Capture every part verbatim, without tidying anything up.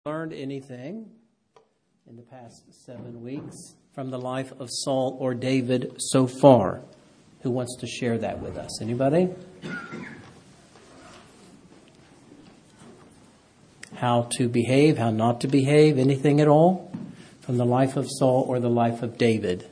Learned anything in the past seven weeks from the life of Saul or David so far? Who wants to share that with us? Anybody? How to behave, how not to behave, anything at all from the life of Saul or the life of David?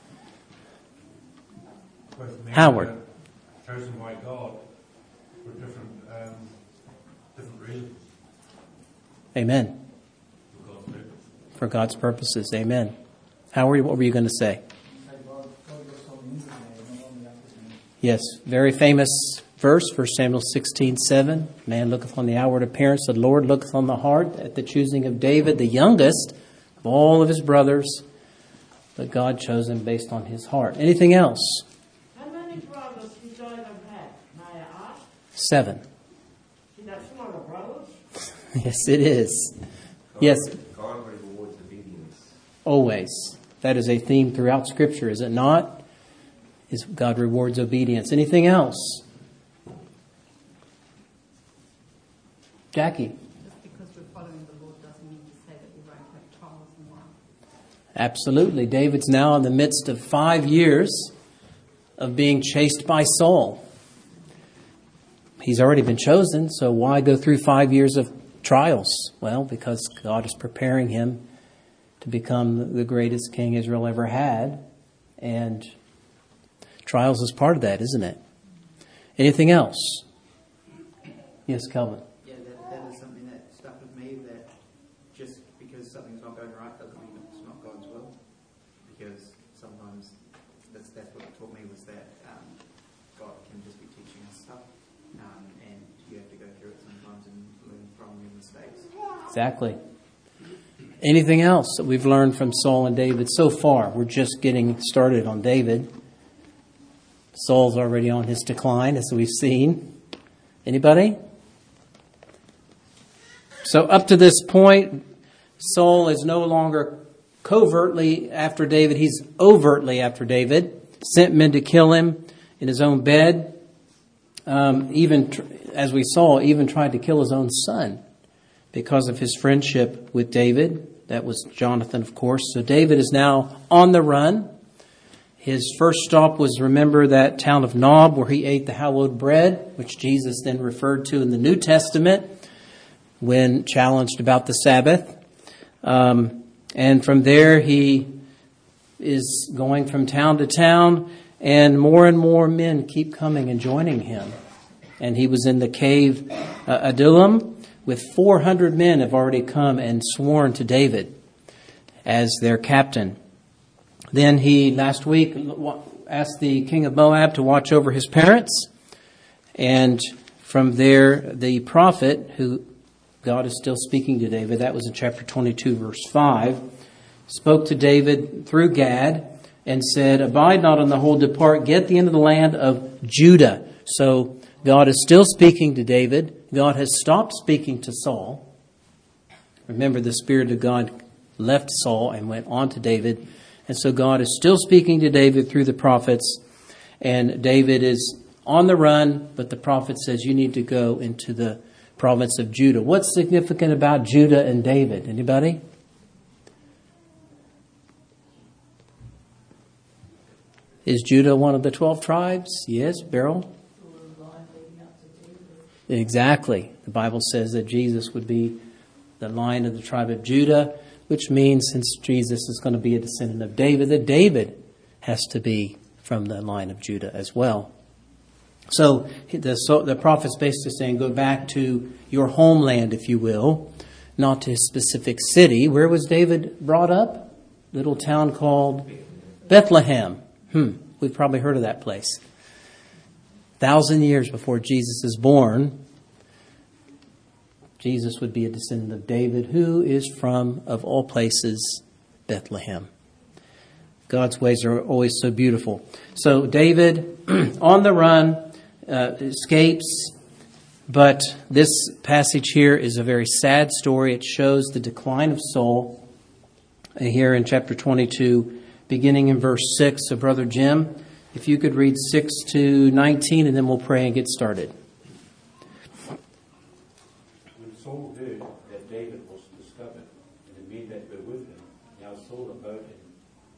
Howard. Uh, chosen by God for different, um, different reasons. Amen. For God's purposes. Amen. Howard, what were you going to say? Yes, very famous verse, First Samuel sixteen seven. Man looketh on the outward appearance, the Lord looketh on the heart. At the choosing of David, the youngest of all of his brothers, but God chose him based on his heart. Anything else? How many brothers did David have? May I ask? Seven. See, that's a lot of brothers. Yes, it is. Yes. God rewards obedience. Always. That is a theme throughout Scripture, is it not? Is God rewards obedience. Anything else? Jackie. Just because we're following the Lord doesn't mean to say that we won't have trials in life. Absolutely. David's now in the midst of five years of being chased by Saul. He's already been chosen, so why go through five years of trials? Well, because God is preparing him to become the greatest king Israel ever had. And trials is part of that, isn't it? Anything else? Yes, Kelvin. Yeah, that, that is something that stuck with me, that just because something's not going right doesn't mean it's not God's will. Because sometimes that's, that's what it taught me, was that um, God can just be teaching us stuff. Um, and you have to go through it sometimes and learn from your mistakes. Exactly. Anything else that we've learned from Saul and David so far? We're just getting started on David. Saul's already on his decline, as we've seen. Anybody? So up to this point, Saul is no longer covertly after David. He's overtly after David. Sent men to kill him in his own bed. Um, even, tr- as we saw, even tried to kill his own son because of his friendship with David. That was Jonathan, of course. So David is now on the run. His first stop was, remember, that town of Nob, where he ate the hallowed bread, which Jesus then referred to in the New Testament when challenged about the Sabbath. Um, and from there, he is going from town to town, and more and more men keep coming and joining him. And he was in the cave uh, Adullam, with four hundred men have already come and sworn to David as their captain. Then he, last week, asked the king of Moab to watch over his parents. And from there, the prophet, who God is still speaking to David, that was in chapter twenty-two, verse five, spoke to David through Gad and said, "Abide not on the whole, depart, get thee into the land of Judah." So God is still speaking to David. God has stopped speaking to Saul. Remember, the Spirit of God left Saul and went on to David. And so God is still speaking to David through the prophets. And David is on the run, but the prophet says you need to go into the province of Judah. What's significant about Judah and David? Anybody? Is Judah one of the twelve tribes? Yes, Beryl? Exactly. The Bible says that Jesus would be the line of the tribe of Judah, which means since Jesus is going to be a descendant of David, that David has to be from the line of Judah as well. So the, so the prophet's basically saying, go back to your homeland, if you will, not to his specific city. Where was David brought up? Little town called Bethlehem. Hmm, we've probably heard of that place. Thousand years before Jesus is born, Jesus would be a descendant of David, who is from, of all places, Bethlehem. God's ways are always so beautiful. So David, on the run, uh, escapes. But this passage here is a very sad story. It shows the decline of Saul here in chapter twenty-two, beginning in verse six. So Brother Jim, if you could read six to nineteen, and then we'll pray and get started. When Saul heard that David was discovered, I saw the boat in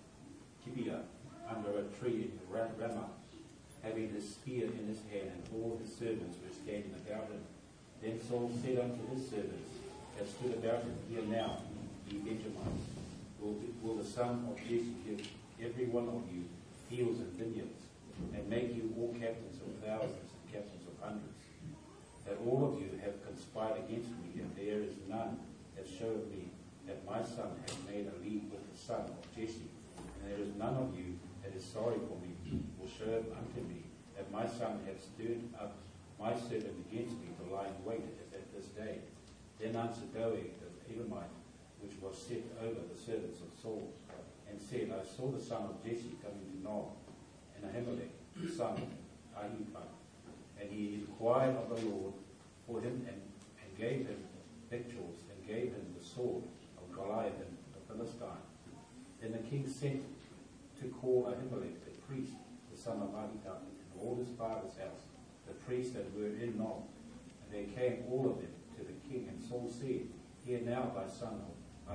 Gibeah under a tree in Ramah, having his spear in his hand, and all his servants were standing about him. Then Saul said unto his servants that stood about him, Hear now, ye Benjamites, will, will the son of Jesse give every one of you fields and vineyards, and make you all captains of thousands and captains of hundreds? That all of you have conspired against me, and there is none that showeth me that my son hath made a league with the son of Jesse, and there is none of you that is sorry for me, will show it unto me, that my son hath stirred up my servant against me to lie in wait as at this day. Then answered Doeg the Edomite, which was set over the servants of Saul, and said, I saw the son of Jesse coming to Nob, and Ahimelech, the son of Ahithophel, and he inquired of the Lord for him, and, and gave him victuals, and gave him the sword of Goliath the Philistine. Then the king sent to call Ahimelech the priest, the son of Ahithophel, and all his father's house, the priests that were in Nob. And they came all of them to the king, and Saul said, Hear now thy son of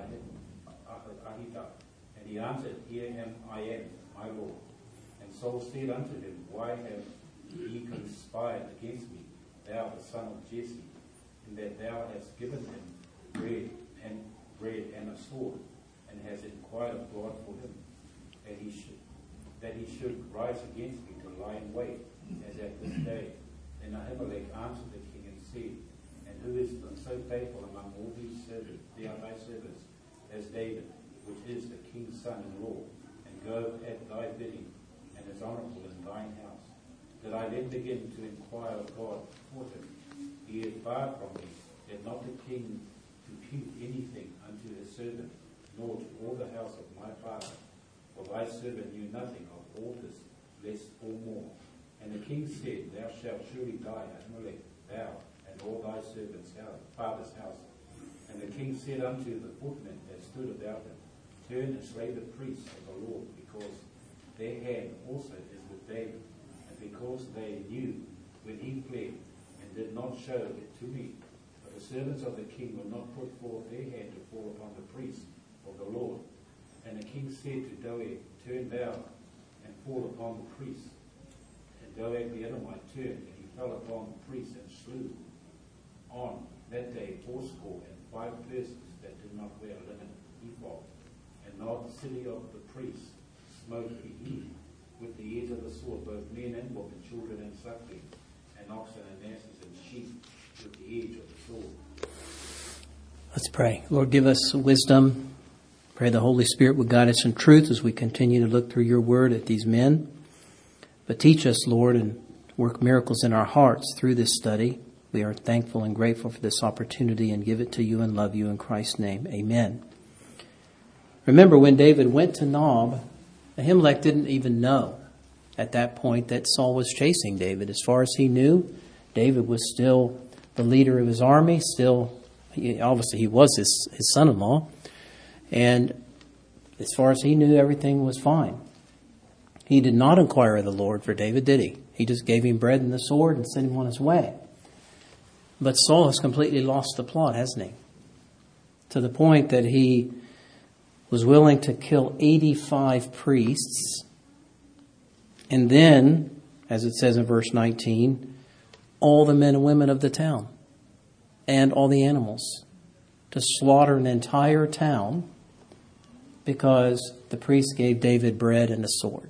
Ahithophel. And he answered, Here am I am, my lord. And Saul said unto him, Why have ye conspired against me, thou the son of Jesse, in that thou hast given him bread and bread and a sword, and hast inquired of God for him, that he should that he should rise against me to lie in wait, as at this day? Then Ahimelech answered the king and said, And who is so faithful among all these servants, they are thy servants, as David, which is the king's son-in-law, and go at thy bidding, and is honourable in thine house? Did I then begin to inquire of God for him? He is far from me, that not the king impute anything unto his servant, nor to all the house of my father. For thy servant knew nothing of all this, less or more. And the king said, Thou shalt surely die, Ahimelech, thou and all thy servants' house, father's house. And the king said unto the footmen that stood about him, Turn and slay the priests of the Lord, because their hand also is with David, and because they knew when he fled, and did not show it to me. But the servants of the king will not put forth their hand to fall upon the priests of the Lord. And the king said to Doeg, Turn thou and fall upon the priests. And Doeg the Edomite turned, and he fell upon the priests and slew on that day fourscore and five persons that did not wear a linen ephod. And not the city of the priests smote he with the edge of the sword, both men and women, children and sucklings, and oxen and asses and sheep with the edge of the sword. Let's pray. Lord, give us wisdom. Pray the Holy Spirit would guide us in truth as we continue to look through your word at these men. But teach us, Lord, and work miracles in our hearts through this study. We are thankful and grateful for this opportunity and give it to you and love you in Christ's name. Amen. Remember, when David went to Nob, Ahimelech didn't even know at that point that Saul was chasing David. As far as he knew, David was still the leader of his army, still, obviously he was his, his son-in-law. And as far as he knew, everything was fine. He did not inquire of the Lord for David, did he? He just gave him bread and the sword and sent him on his way. But Saul has completely lost the plot, hasn't he? To the point that he was willing to kill eighty-five priests. And then, as it says in verse nineteen, all the men and women of the town and all the animals, to slaughter an entire town because the priest gave David bread and a sword.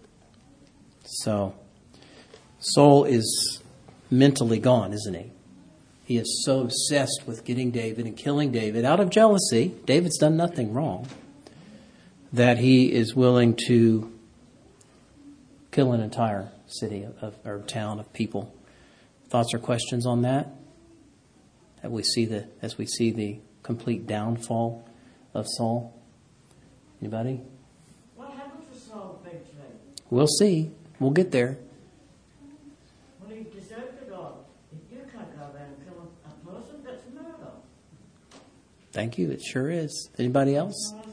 So, Saul is mentally gone, isn't he? He is so obsessed with getting David and killing David out of jealousy. David's done nothing wrong. That he is willing to kill an entire city of, or town of people. Thoughts or questions on that? As we see the as we see the complete downfall of Saul. Anybody? What happened to Saul eventually? We'll see. We'll get there. Well, he deserted God. If you can't go around and kill a person, that's murder. Thank you. It sure is. Anybody else? No, I see it.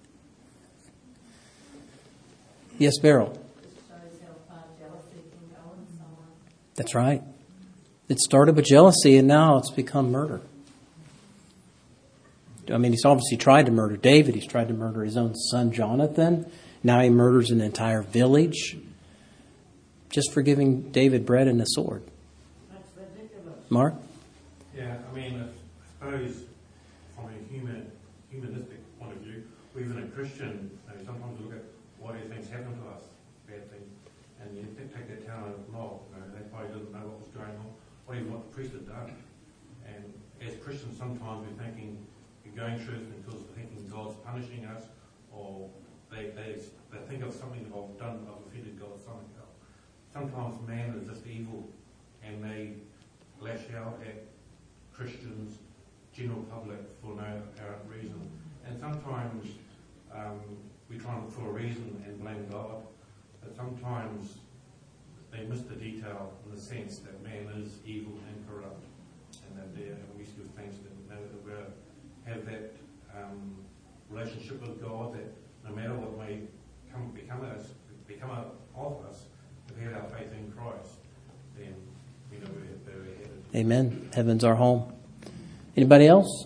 Yes, Beryl. This shows how far jealousy can go in someone. That's right. It started with jealousy and now it's become murder. I mean, he's obviously tried to murder David. He's tried to murder his own son, Jonathan. Now he murders an entire village just for giving David bread and a sword. That's ridiculous. Mark? Yeah, I mean, I suppose from a human, humanistic point of view, or even a Christian, you know, sometimes we look at what these things happen to us, bad things, and you take that town of Nob, you know, they probably didn't know what was going on, or even what the priest had done. And as Christians, sometimes we're thinking, we're going through this because we're thinking God's punishing us, or they, they, they think of something that I've done, I've offended God, something else. Sometimes man is just evil, and they lash out at Christians, general public, for no apparent reason. And sometimes um, we try and look for a reason and blame God, but sometimes they miss the detail in the sense that man is evil and corrupt, and that there we see things that, that we have that um, relationship with God, that no matter what may come become us, become of us, if we have our faith in Christ, then we know where we're headed. Amen. Heaven's our home. Anybody else?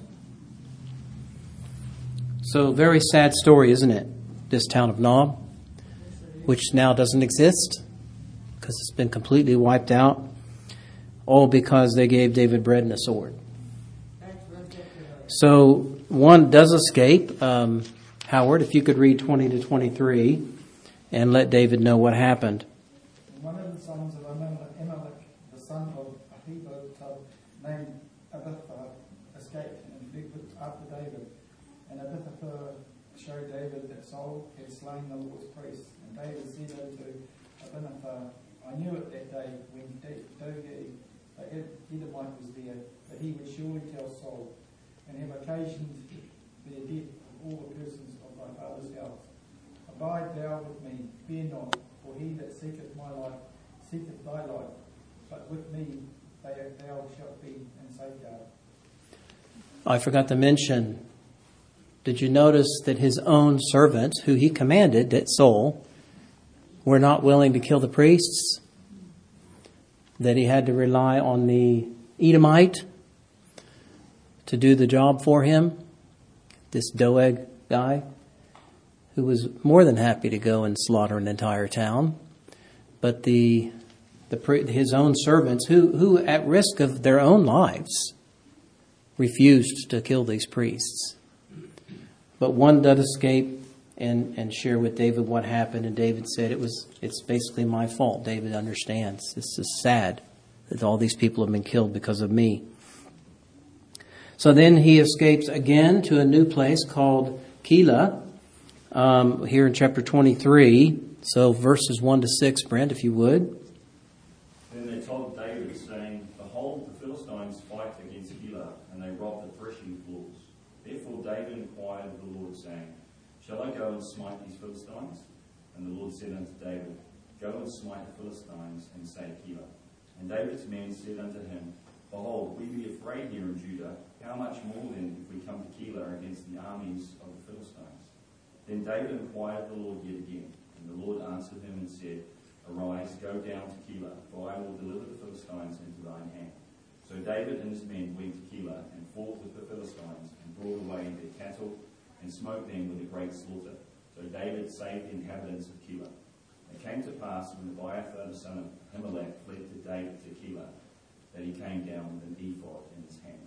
So, very sad story, isn't it? This town of Nob, which now doesn't exist because it's been completely wiped out, all because they gave David bread and a sword. That's ridiculous. So, one does escape. Um, Howard, if you could read twenty to twenty-three and let David know what happened. One of the sons of Amalek, the son of Ahithophel, named Abithophel, escaped and fled after David. And Abithophel showed David that Saul had slain the Lord's priest. And David said unto Abithophel, I knew it that day when Doeg the Edomite was there, that he would surely tell Saul, and have occasioned the death of all the persons of thy father's house. Abide thou with me, fear not, for he that seeketh my life seeketh thy life, but with me thou shalt be in safeguard. I forgot to mention, did you notice that his own servants, who he commanded, that Saul, were not willing to kill the priests? That he had to rely on the Edomite to do the job for him? This Doeg guy, who was more than happy to go and slaughter an entire town. But the, the his own servants, who, who at risk of their own lives, refused to kill these priests. But one did escape and, and share with David what happened. And David said, it was it's basically my fault. David understands. This is sad that all these people have been killed because of me. So then he escapes again to a new place called Keilah, um, here in chapter twenty-three. So verses one to six, Brent, if you would. Then they told David, saying, Behold, the Philistines fight against Keilah, and they rob the threshing floors. Therefore David inquired of the Lord, saying, Shall I go and smite these Philistines? And the Lord said unto David, Go and smite the Philistines, and say Keilah. And David's men said unto him, Behold, we be afraid here in Judah. How much more then if we come to Keilah against the armies of the Philistines? Then David inquired of the Lord yet again. And the Lord answered him and said, Arise, go down to Keilah, for I will deliver the Philistines into thine hand. So David and his men went to Keilah and fought with the Philistines and brought away their cattle and smote them with a great slaughter. So David saved the inhabitants of Keilah. It came to pass when Abiathar the son of Ahimelech fled to David to Keilah, that he came down with an ephod in his hand.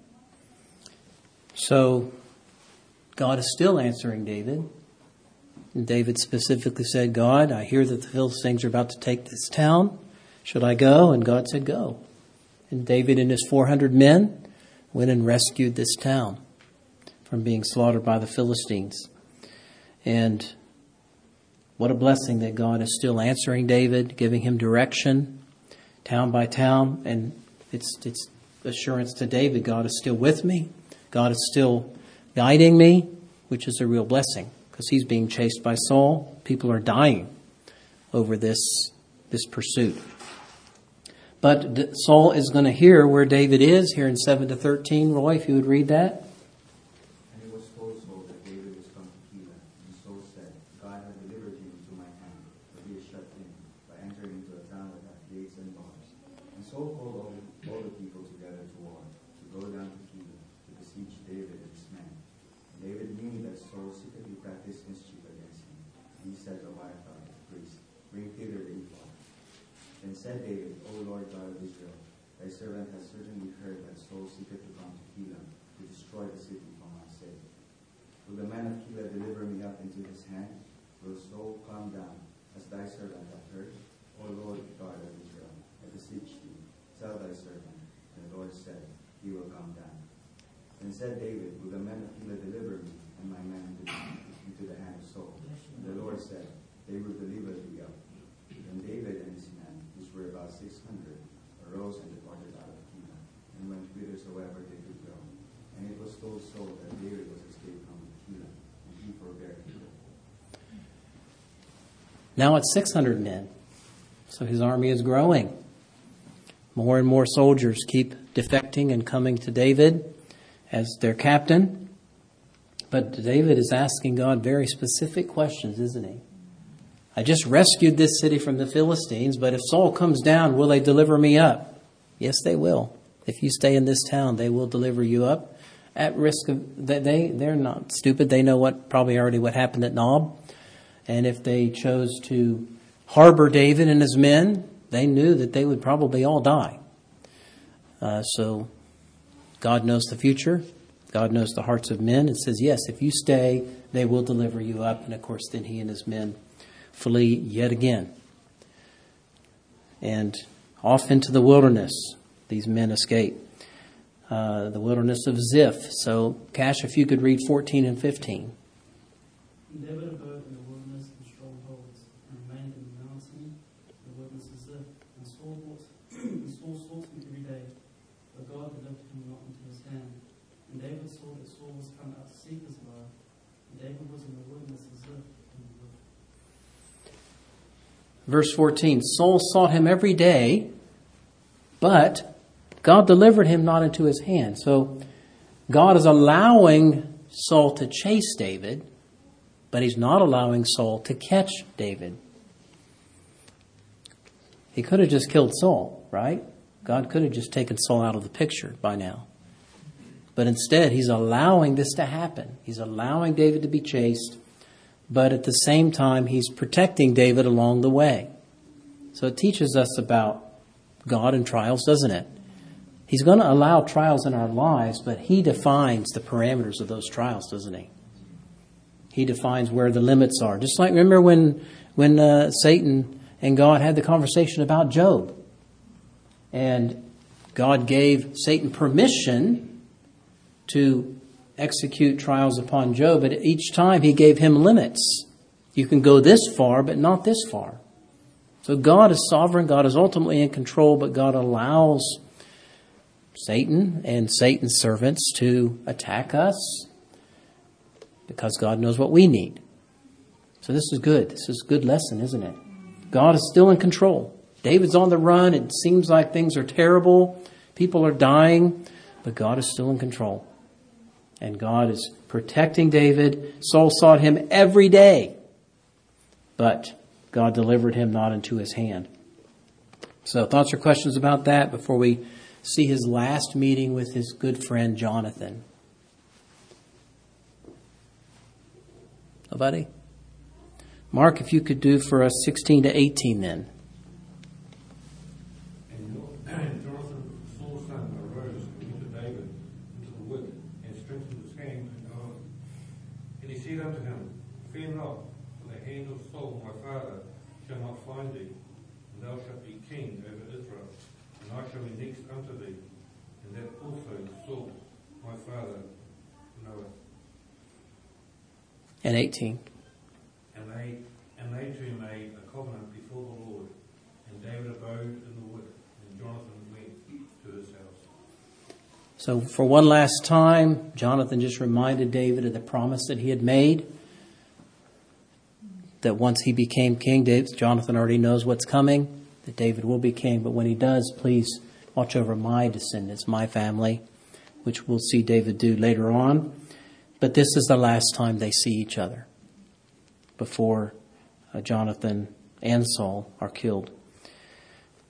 So God is still answering David. And David specifically said, God, I hear that the Philistines are about to take this town. Should I go? And God said, go. And David and his four hundred men went and rescued this town from being slaughtered by the Philistines. And what a blessing that God is still answering David, giving him direction, town by town. And it's it's assurance to David, God is still with me. God is still guiding me, which is a real blessing, because he's being chased by Saul. People are dying over this, this pursuit. But Saul is going to hear where David is, here in seven to thirteen. Roy, if you would read that. And it was told Saul that David was come to Keilah. And Saul said, God hath delivered him into my hand, but he is shut in, by entering into a town that hath gates and bars. And Saul called all the, all the people together to war, to go down to Keilah, to besiege David and his men. And David knew that Saul secretly practiced mischief against him. He said to Abiathar, the priest, bring hither the ephod. Then said David, O Lord God of Israel, thy servant has certainly heard that Saul seeketh to come to Keilah to destroy the city for my sake. Will the man of Keilah deliver me up into his hand? Will Saul come down, as thy servant hath heard? O Lord God of Israel, I beseech thee, tell thy servant. And the Lord said, he will come down. And said David, will the men of Keilah deliver me and my men into, into the hand of Saul? And the Lord said, they will deliver thee up. Then David and his men, which were about six hundred, arose and departed out of Keilah, and went whithersoever they could go. And it was told Saul that David was escaped from Keilah, and he forbare Keilah. Now it's six hundred men. So his army is growing. More and more soldiers keep defecting and coming to David as their captain. But David is asking God very specific questions, isn't he? I just rescued this city from the Philistines, but if Saul comes down, will they deliver me up? Yes, they will. If you stay in this town, they will deliver you up. At risk of, they, they're not stupid. They know what probably already what happened at Nob. And if they chose to harbor David and his men, they knew that they would probably all die. Uh, so God knows the future. God knows the hearts of men. It says, yes, if you stay, they will deliver you up. And of course, then he and his men flee yet again. And off into the wilderness, these men escape. Uh, the wilderness of Ziph. So, Cash, if you could read fourteen and fifteen. David abode in the wilderness and strongholds, and remained in the mountain, the wilderness of Ziph, and Saul brought, and Saul sought him every day, but God delivered him not into his hand. And David saw that Saul was come out to seek his life, and David was in the wilderness of Ziph. Verse fourteen, Saul sought him every day, but God delivered him not into his hand. So God is allowing Saul to chase David, but he's not allowing Saul to catch David. He could have just killed Saul, right? God could have just taken Saul out of the picture by now. But instead, he's allowing this to happen. He's allowing David to be chased, but at the same time, he's protecting David along the way. So it teaches us about God and trials, doesn't it? He's going to allow trials in our lives, but he defines the parameters of those trials, doesn't he? He defines where the limits are. Just like, remember when when uh, Satan and God had the conversation about Job. And God gave Satan permission to execute trials upon Job, but each time he gave him limits. You can go this far, but not this far. So God is sovereign, God is ultimately in control, but God allows Satan and Satan's servants to attack us because God knows what we need. So this is good. This is a good lesson, isn't it? God is still in control. David's on the run. It seems like things are terrible. People are dying, but God is still in control. And God is protecting David. Saul sought him every day, but God delivered him not into his hand. So thoughts or questions about that before we see his last meeting with his good friend Jonathan? Nobody? Mark, if you could do for us sixteen to eighteen then. And Jonathan, Saul's son, arose and went to David into the wood and strengthened his hand and arm. And he said unto him, Fear not, for the hand of Saul my father shall not find thee, and thou shalt be king over Israel, and I shall be next unto thee, and that also Saul my father knoweth. And eighteen. And they and they two made a covenant before the Lord, and David abode in the wood, and Jonathan went to his house. So for one last time, Jonathan just reminded David of the promise that he had made, that once he became king, David, Jonathan already knows what's coming, that David will be king. But when he does, please watch over my descendants, my family, which we'll see David do later on. But this is the last time they see each other before uh, Jonathan and Saul are killed.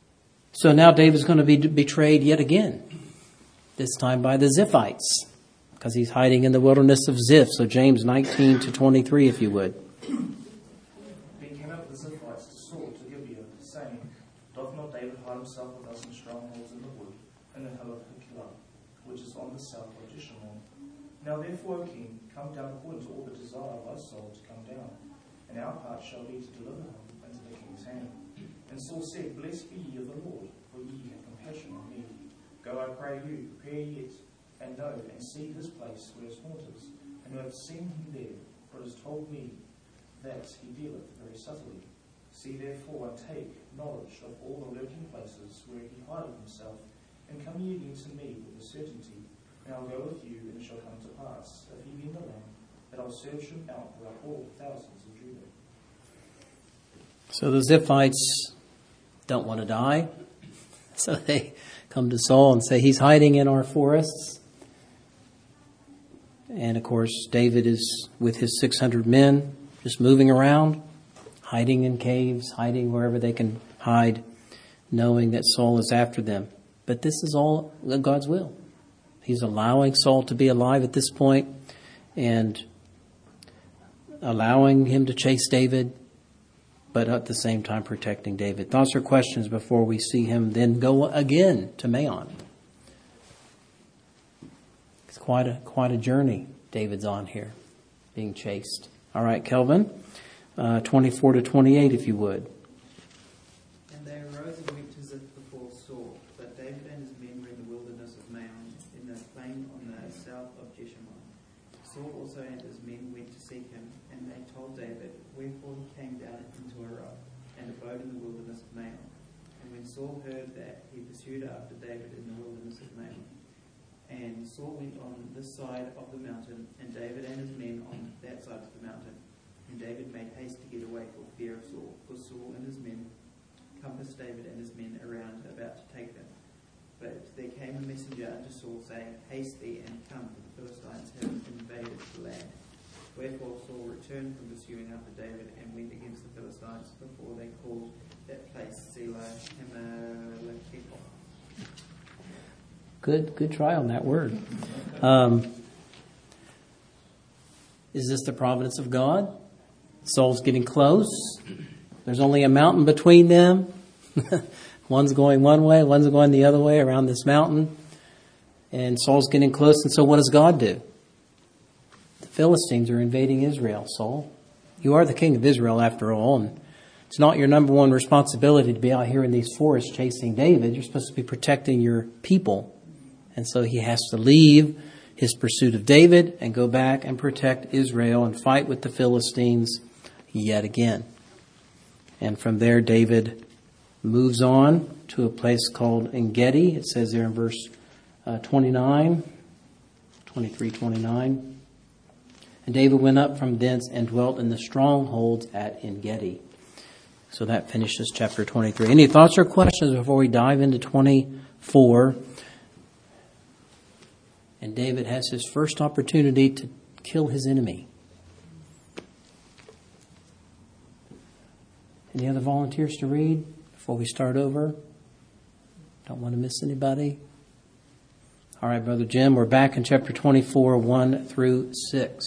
So now David's going to be betrayed yet again, this time by the Ziphites. because he's hiding in the wilderness of Ziph. So James nineteen to twenty-three, if you would. Then came up the Ziphites to Saul to Gibeah, saying, Doth not David hide himself with us in strongholds in the wood, in the hill of Hakila, which is on the south of Jeshimon? Now therefore, O king, come down according to all the desire of thy soul to come down, and our part shall be to deliver him into the king's hand. And Saul said, Blessed be ye of the Lord, for ye have compassion on me. Go, I pray you, prepare yet, and know, and see this place where his haunt is, and who have seen him there, for it is told me that he dealeth very subtly. See therefore, and take knowledge of all the lurking places where he hideth himself, and come ye again to me with a certainty, and I'll go with you, and it shall come to pass, if he be in the land, that I'll search him out throughout all the thousands of Judah. So the Ziphites don't want to die. So they come to Saul and say, he's hiding in our forests. And of course, David is with his six hundred men, just moving around, hiding in caves, hiding wherever they can hide, knowing that Saul is after them. But this is all God's will. He's allowing Saul to be alive at this point and allowing him to chase David, but at the same time protecting David. Thoughts or questions before we see him then go again to Maon? It's quite a quite a journey David's on here, being chased. All right, Kelvin, uh, twenty-four to twenty-eight, if you would. And they arose and went to Ziph before Saul, but David and his men were in the wilderness of Maon, in the plain on the south of Jeshimon. Saul also and his men went to seek him, and they told David, wherefore he came down into a rock, and abode in the wilderness of Maon. And when Saul heard that, he pursued after David in the wilderness of Maon. And Saul went on this side of the mountain, and David and his men on that side of the mountain. And David made haste to get away for fear of Saul, for Saul and his men compassed David and his men around, about to take them. But there came a messenger unto Saul, saying, Haste thee, and come, for the Philistines have invaded the land. Wherefore Saul returned from pursuing after David, and went against the Philistines, before they called that place Selah Hamaleketh. Good, good try on that word. Um, is this the providence of God? Saul's getting close. There's only a mountain between them. One's going one way, one's going the other way around this mountain. And Saul's getting close. And so what does God do? The Philistines are invading Israel, Saul. You are the king of Israel after all. And it's not your number one responsibility to be out here in these forests chasing David. You're supposed to be protecting your people. And so he has to leave his pursuit of David and go back and protect Israel and fight with the Philistines yet again. And from there, David moves on to a place called En-gedi. It says there in verse uh, twenty-nine, twenty-three, twenty-nine. And David went up from thence and dwelt in the strongholds at En-gedi. So that finishes chapter twenty-three. Any thoughts or questions before we dive into twenty-four? And David has his first opportunity to kill his enemy. Any other volunteers to read before we start over? Don't want to miss anybody. All right, Brother Jim, we're back in chapter twenty-four, one through six.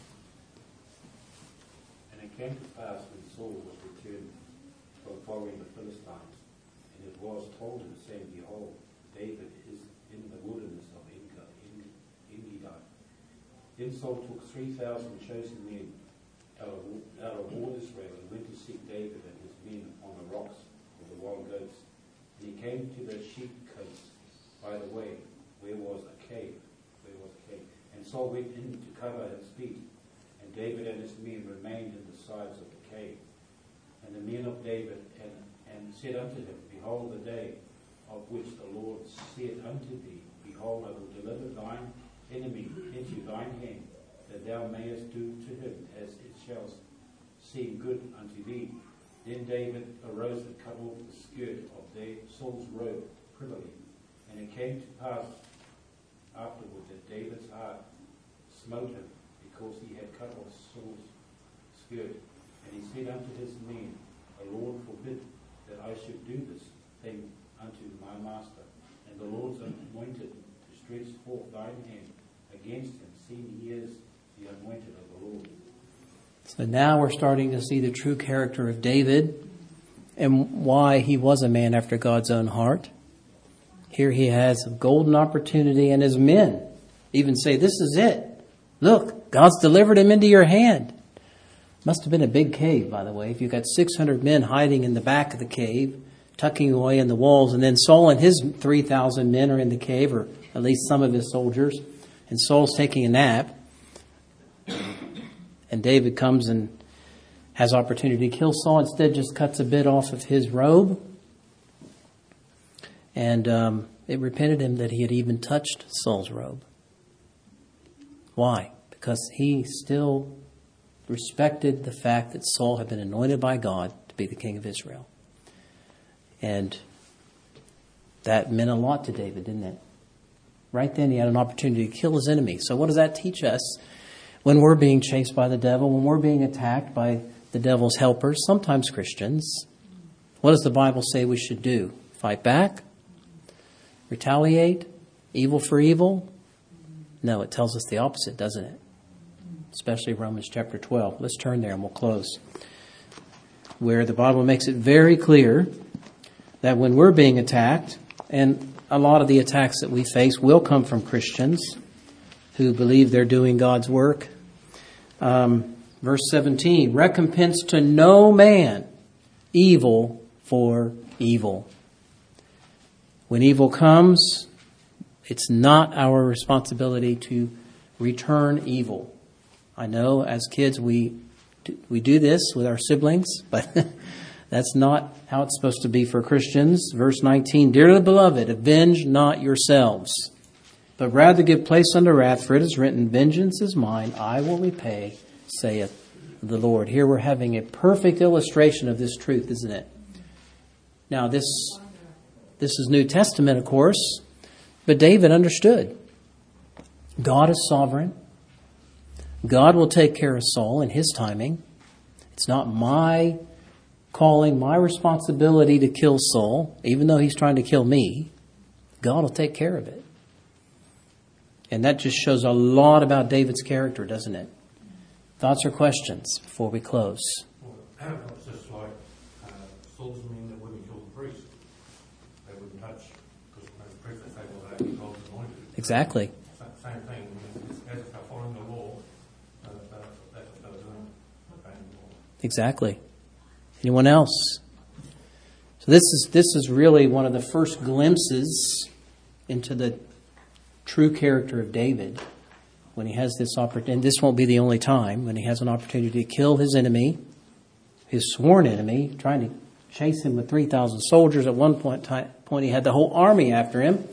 And it came to pass when Saul was returned from following the Philistines, and it was told him, saying, Behold, David is in the wilderness of En-gedi. Then Saul took three thousand chosen men out of, out of all Israel, and went to seek David and his men on the rocks of the wild goats. And he came to the sheep cotes by the way, where was a cave, where was a cave. And Saul went in to cover his feet, and David and his men remained in the sides of the cave. And the men of David and, and said unto him, Behold the day of which the Lord said unto thee, Behold, I will deliver thine enemy into thine hand, that thou mayest do to him as it shall seem good unto thee. Then David arose and cut off the skirt of Saul's robe privily. And it came to pass afterward that David's heart smote him, because he had cut off Saul's skirt. And he said unto his men, The Lord forbid that I should do this thing unto my master. And the Lord's anointed to stretch forth thine hand, against him, seeing he is the anointed of the Lord. So now we're starting to see the true character of David and why he was a man after God's own heart. Here he has a golden opportunity, and his men even say, this is it. Look, God's delivered him into your hand. Must have been a big cave, by the way. If you've got six hundred men hiding in the back of the cave, tucking away in the walls, and then Saul and his three thousand men are in the cave, or at least some of his soldiers, and Saul's taking a nap. And David comes and has opportunity to kill Saul. Instead, just cuts a bit off of his robe. And um, it repented him that he had even touched Saul's robe. Why? Because he still respected the fact that Saul had been anointed by God to be the king of Israel. And that meant a lot to David, didn't it? Right then he had an opportunity to kill his enemy. So what does that teach us? When we're being chased by the devil, when we're being attacked by the devil's helpers, sometimes Christians, what does the Bible say we should do? Fight back? Retaliate? Evil for evil? No, it tells us the opposite, doesn't it? Especially Romans chapter twelve. Let's turn there and we'll close. Where the Bible makes it very clear that when we're being attacked, and a lot of the attacks that we face will come from Christians who believe they're doing God's work. Um, verse seventeen, recompense to no man evil for evil. When evil comes, it's not our responsibility to return evil. I know as kids we we do this with our siblings, but that's not how it's supposed to be for Christians. Verse nineteen, dearly beloved, avenge not yourselves, but rather give place unto wrath, for it is written, vengeance is mine, I will repay, saith the Lord. Here we're having a perfect illustration of this truth, isn't it? Now this this is New Testament, of course, but David understood. God is sovereign. God will take care of Saul in his timing. It's not my calling, my responsibility to kill Saul, even though he's trying to kill me. God will take care of it. And that just shows a lot about David's character, doesn't it? Thoughts or questions before we close? Well, it's just like uh, Saul's men that wouldn't kill the priest. They wouldn't touch, because the priest would say, well, they actually God's anointed. Exactly. Same thing. As if they're following the law, uh, that's what they're doing. Obeying the law. Exactly. Anyone else? So this is this is really one of the first glimpses into the true character of David when he has this opportunity. And this won't be the only time when he has an opportunity to kill his enemy, his sworn enemy, trying to chase him with three thousand soldiers. At one point, point he had the whole army after him,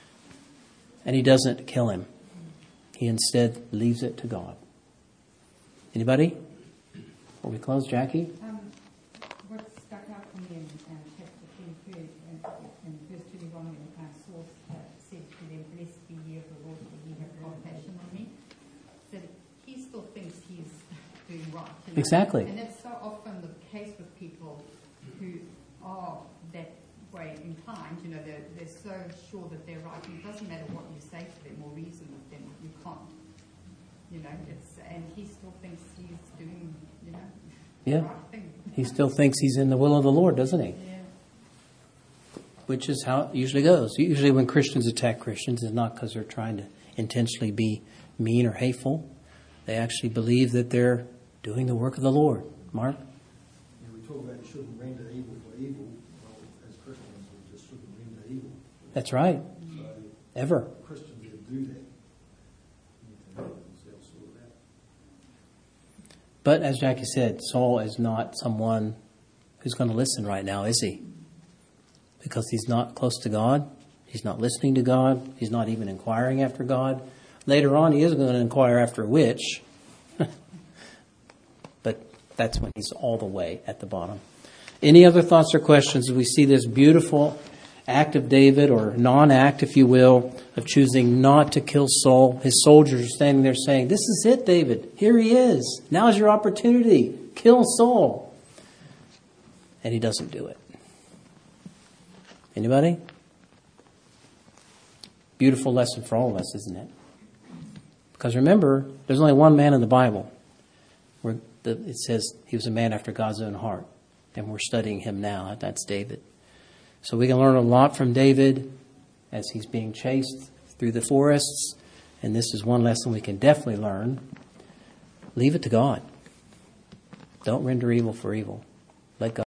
and he doesn't kill him. He instead leaves it to God. Anybody? Before we close, Jackie? Um, what stuck out for me in um, chapter twenty-two, in, in verse twenty-one, when uh, Saul uh, said to them, blessed be ye of the Lord, for ye have compassion on me, that he still thinks he's doing right. You know? Exactly. And that's so often the case with people who are that way inclined. You know, they're, they're so sure that they're right, and it doesn't matter what you say to them or reason with them, you can't. You know, it's, and he still thinks he's doing, you know, Yeah. the right thing. He still thinks he's in the will of the Lord, doesn't he? Yeah. Which is how it usually goes. Usually when Christians attack Christians, it's not because they're trying to intentionally be mean or hateful. They actually believe that they're doing the work of the Lord. Mark? Yeah, we talk about you shouldn't render evil for evil. Well, as Christians, we just shouldn't render evil. That's right. So Ever. Christians that do that need to help themselves sort of out. But as Jackie said, Saul is not someone who's going to listen right now, is he? Because he's not close to God. He's not listening to God. He's not even inquiring after God. Later on, he is going to inquire after a witch. But that's when he's all the way at the bottom. Any other thoughts or questions as we see this beautiful act of David, or non-act, if you will, of choosing not to kill Saul? His soldiers are standing there saying, this is it, David. Here he is. Now's your opportunity. Kill Saul. And he doesn't do it. Anybody? Beautiful lesson for all of us, isn't it? Because remember, there's only one man in the Bible where the, it says he was a man after God's own heart. And we're studying him now. That's David. So we can learn a lot from David as he's being chased through the forests. And this is one lesson we can definitely learn. Leave it to God. Don't render evil for evil. Let God.